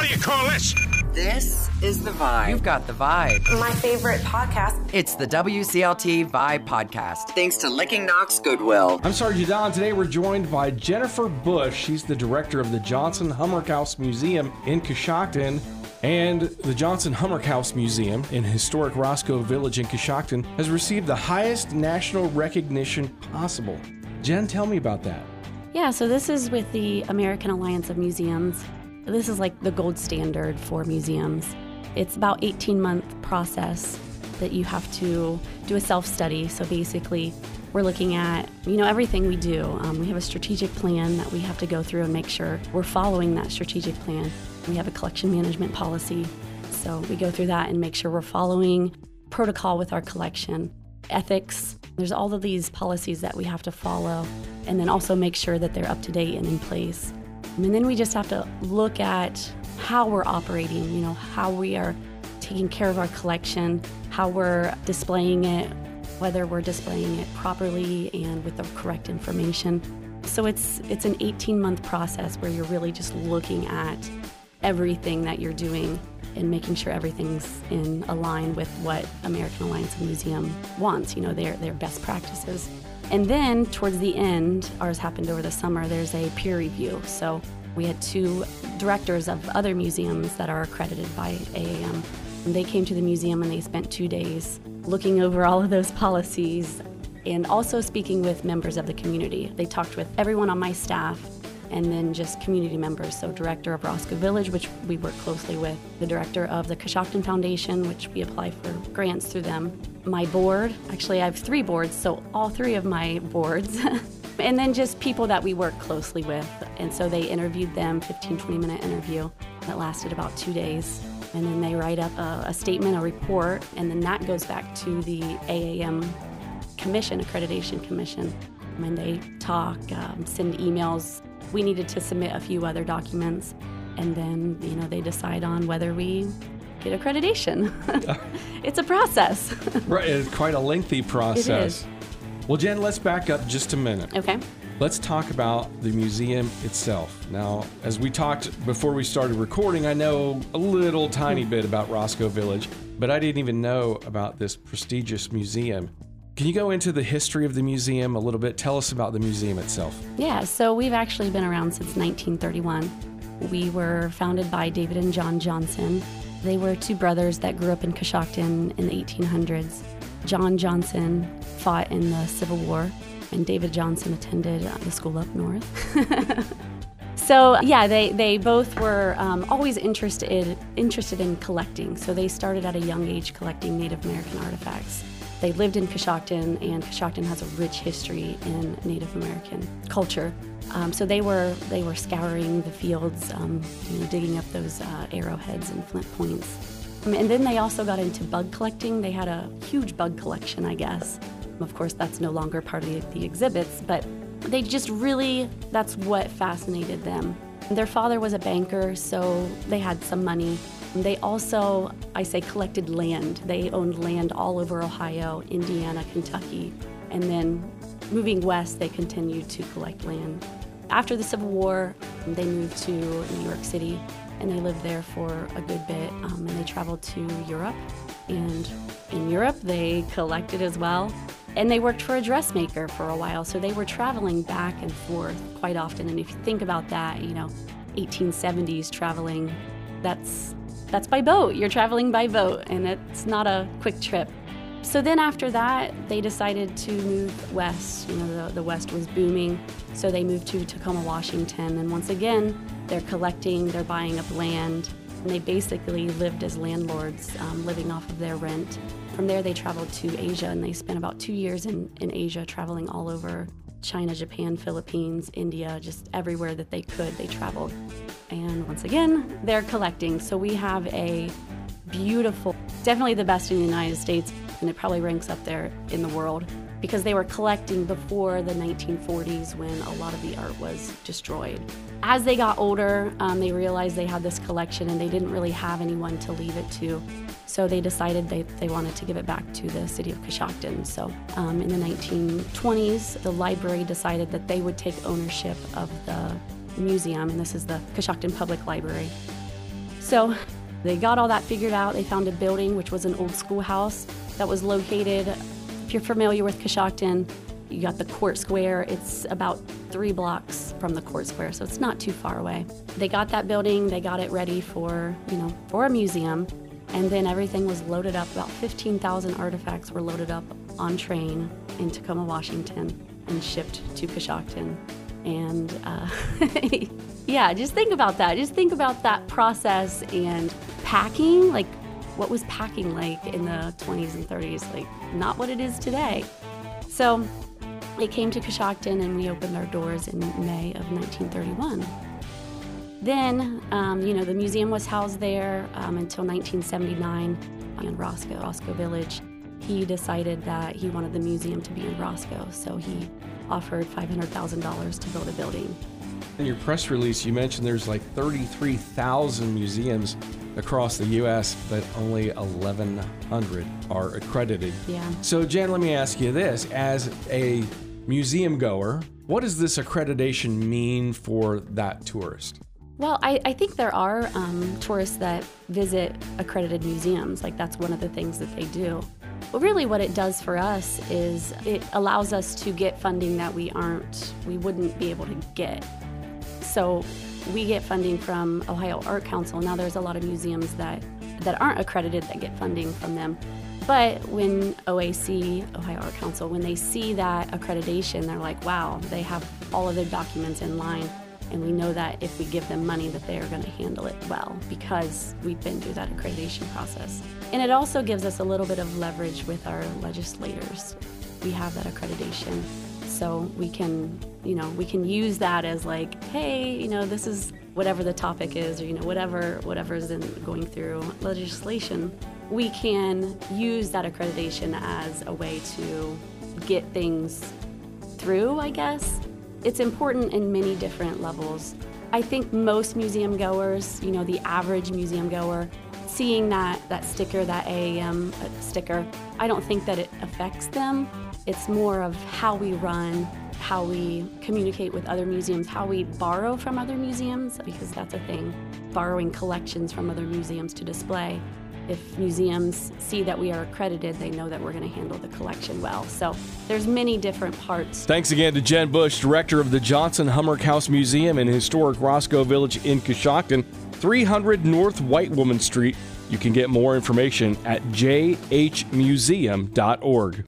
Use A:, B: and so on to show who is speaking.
A: do you call this?
B: This is The Vibe.
C: You've got The Vibe.
D: My favorite podcast.
C: It's the WCLT Vibe Podcast.
B: Thanks to Licking Knox Goodwill.
E: I'm Sergeant Don. Today we're joined by Jennifer Bush. She's the director of the Johnson Hummerkaus Museum in Coshocton. And the Johnson Hummerkaus Museum in historic Roscoe Village in Coshocton has received the highest national recognition possible. Jen, tell me about that.
F: Yeah, so this is with the American Alliance of Museums. This is like the gold standard for museums. It's about 18-month process that you have to do a self-study. So basically, we're looking at, everything we do. We have a strategic plan that we have to go through and make sure we're following that strategic plan. We have a collection management policy. So we go through that and make sure we're following protocol with our collection. Ethics, there's all of these policies that we have to follow, and then also make sure that they're up to date and in place. And then we just have to look at how we're operating, how we are taking care of our collection, how we're displaying it, whether we're displaying it properly and with the correct information. So it's an 18-month process where you're really just looking at everything that you're doing and making sure everything's in line with what American Alliance of Museum wants, their best practices. And then towards the end, ours happened over the summer, there's a peer review. So we had 2 directors of other museums that are accredited by AAM. And they came to the museum and they spent 2 days looking over all of those policies and also speaking with members of the community. They talked with everyone on my staff and then just community members. So director of Roscoe Village, which we work closely with, the director of the Coshocton Foundation, which we apply for grants through them, my board, actually I have 3 boards, so all 3 of my boards, and then just people that we work closely with. And so they interviewed them, 15-20-minute interview that lasted about 2 days. And then they write up a statement, a report, and then that goes back to the AAM Commission, Accreditation Commission. And they talk, send emails. We needed to submit a few other documents, and then, they decide on whether we get accreditation. It's a process.
E: Right, it's quite a lengthy process.
F: It is.
E: Well, Jen, let's back up just a minute.
F: Okay.
E: Let's talk about the museum itself. Now, as we talked before we started recording, I know a little tiny bit about Roscoe Village, but I didn't even know about this prestigious museum. Can you go into the history of the museum a little bit? Tell us about the museum itself.
F: Yeah, so we've actually been around since 1931. We were founded by David and John Johnson. They were 2 brothers that grew up in Coshocton in the 1800s. John Johnson fought in the Civil War, and David Johnson attended the school up north. So yeah, they both were always interested in collecting. So they started at a young age collecting Native American artifacts. They lived in Coshocton, and Coshocton has a rich history in Native American culture. So they were scouring the fields, digging up those arrowheads and flint points. And then they also got into bug collecting. They had a huge bug collection, I guess. Of course, that's no longer part of the exhibits, but they just really, that's what fascinated them. Their father was a banker, so they had some money. They also, collected land. They owned land all over Ohio, Indiana, Kentucky, and then moving west, they continued to collect land. After the Civil War, they moved to New York City, and they lived there for a good bit, and they traveled to Europe. And in Europe, they collected as well. And they worked for a dressmaker for a while, so they were traveling back and forth quite often. And if you think about that, 1870s traveling, that's by boat. You're traveling by boat, and it's not a quick trip. So then after that, they decided to move west. The West was booming, so they moved to Tacoma, Washington. And once again, they're collecting, they're buying up land, and they basically lived as landlords, living off of their rent. From there, they traveled to Asia, and they spent about 2 years in Asia, traveling all over China, Japan, Philippines, India, just everywhere that they could, they traveled. And once again, they're collecting. So we have a beautiful, definitely the best in the United States, and it probably ranks up there in the world, because they were collecting before the 1940s when a lot of the art was destroyed. As they got older, they realized they had this collection and they didn't really have anyone to leave it to. So they decided they wanted to give it back to the city of Coshocton. So in the 1920s, the library decided that they would take ownership of the museum, and this is the Coshocton Public Library. So they got all that figured out. They found a building, which was an old schoolhouse that was located, if you're familiar with Coshocton, you got the Court Square. It's about 3 blocks from the Court Square, so it's not too far away. They got that building, they got it ready for a museum, and then everything was loaded up. About 15,000 artifacts were loaded up on train in Tacoma, Washington, and shipped to Coshocton. And yeah, just think about that. Just think about that process and packing. Like, what was packing like in the 20s and 30s? Like, not what it is today. So it came to Coshocton, and we opened our doors in May of 1931. Then, the museum was housed there until 1979 in Roscoe Village. He decided that he wanted the museum to be in Roscoe, so he offered $500,000 to build a building.
E: In your press release, you mentioned there's like 33,000 museums across the U.S., but only 1,100 are accredited.
F: Yeah.
E: So, Jen, let me ask you this. As a museum goer, what does this accreditation mean for that tourist?
F: Well, I think there are tourists that visit accredited museums. Like, that's one of the things that they do. But really what it does for us is it allows us to get funding that we wouldn't be able to get. So we get funding from Ohio Art Council. Now there's a lot of museums that aren't accredited that get funding from them. But when OAC, Ohio Art Council, when they see that accreditation, they're like, wow, they have all of their documents in line. And we know that if we give them money that they are going to handle it well because we've been through that accreditation process. And it also gives us a little bit of leverage with our legislators. We have that accreditation. So we can use that as like, hey, this is whatever the topic is, or whatever's going through legislation. We can use that accreditation as a way to get things through, I guess. It's important in many different levels. I think most museum goers, the average museum goer, seeing that sticker, that AAM sticker, I don't think that it affects them. It's more of how we run, how we communicate with other museums, how we borrow from other museums, because that's a thing, borrowing collections from other museums to display. If museums see that we are accredited, they know that we're going to handle the collection well. So there's many different parts.
E: Thanks again to Jen Bush, director of the Johnson Humrick House Museum in historic Roscoe Village in Coshocton, 300 North White Woman Street. You can get more information at jhmuseum.org.